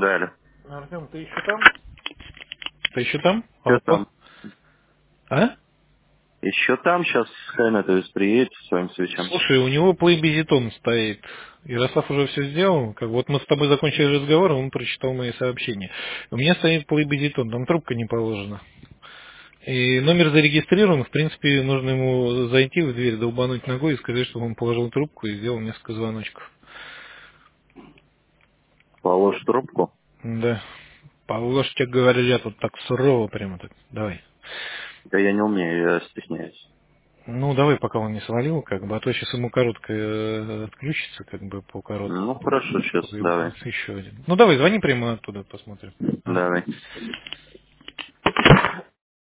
Да, алло. Артем, ты еще там? Ты еще там? Что Алло? там? А? Еще там сейчас Хайнатовец приедет с своим свечом. Слушай, у него плейбезитон стоит. Ярослав уже все сделал. Как вот мы с тобой закончили разговор, он прочитал мои сообщения. У меня стоит плейбезитон, там трубка не положена. И номер зарегистрирован, в принципе, нужно ему зайти в дверь, долбануть ногой и сказать, чтобы он положил трубку и сделал несколько звоночков. Положь трубку. Да. Положь, тебе говорят, вот так сурово прямо так. Давай. Да я не умею, я стесняюсь. Ну, давай, пока он не свалил, как бы, а то сейчас ему короткое отключится, как бы, по Ну, короткому. хорошо, сейчас, И давай. будет еще один. Ну, давай, звони прямо оттуда, посмотрим. А? Давай.